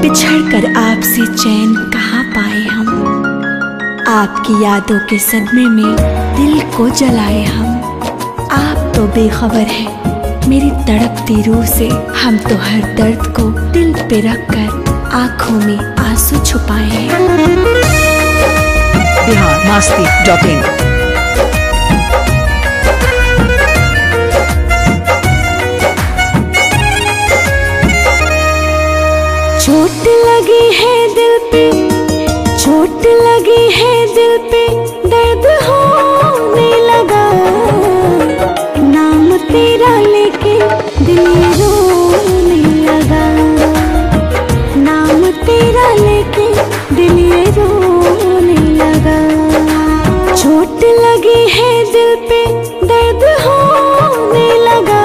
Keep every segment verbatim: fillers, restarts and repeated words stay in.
बिछड़ कर आपसे चैन कहाँ पाए हम, आपकी यादों के सदमे में दिल को जलाए हम। आप तो बेखबर हैं मेरी तड़पती रूह से, हम तो हर दर्द को दिल पे रख कर आंखों में आंसू छुपाए हैं। Bihar Masti dot in. चोट लगी है दिल पे, चोट लगी है दिल पे, दर्द होने लगा। नाम तेरा लेके दिल रोने लगा, नाम तेरा लेके दिल रोने लगा। चोट लगी है दिल पे, दर्द होने लगा।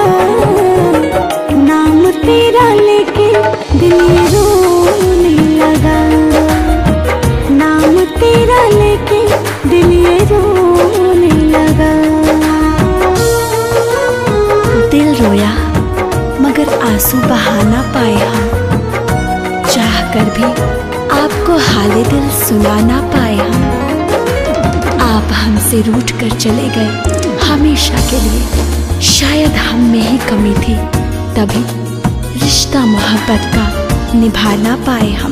नाम तेरा लेके दिल रोने लगा, नाम तेरा लेके दिल रोने लगा। दिल रोया मगर आंसू बहा ना पाए हम, चाह कर भी आपको हाले दिल सुना ना पाए हम। आप हमसे रूठ कर चले गए हमेशा के लिए, शायद हम में ही कमी थी, तभी रिश्ता मोहब्बत का निभा ना पाए हम।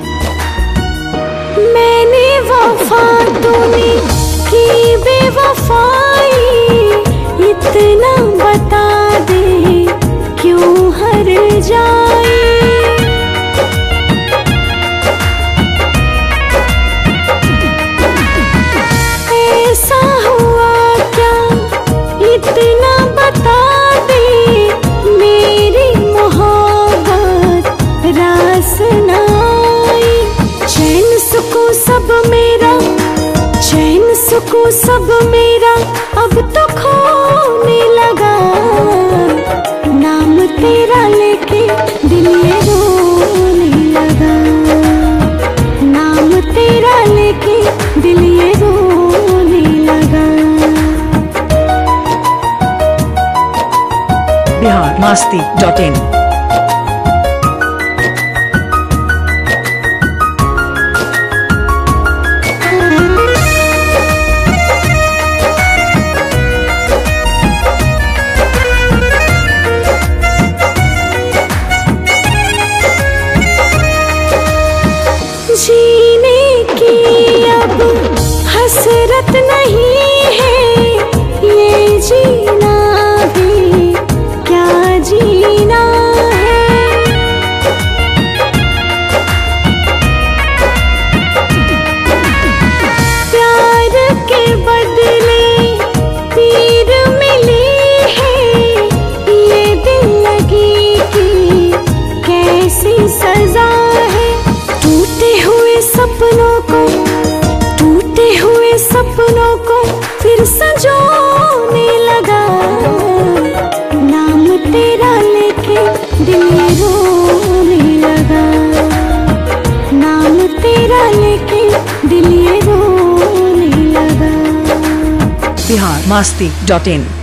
मैंने वफा तूने की बेवफाई, इतना बता दे क्यों हर जाए। ऐसा हुआ क्या इतना बता दे, मेरी मोहब्बत रास न आई। चैन सुकून सब मेरा, चैन सुकून सब मेरा अब तो खोने लगा। नाम तेरा लेके दिल रोने लगा, नाम तेरा लेके दिल रोने लगा। Bihar Masti dot in. जीने की अब हसरत नहीं है, ये जीना भी क्या जीना है। प्यार के बदले पीर मिली है, ये दिल लगी की कैसी सजा है। टूटे हुए सपनों को, टूटे हुए सपनों को फिर संजोने लगा। नाम तेरा लेके दिल रोने लगा, नाम तेरा लेके दिल रोने लगा। बिहार मस्ती डॉट इन।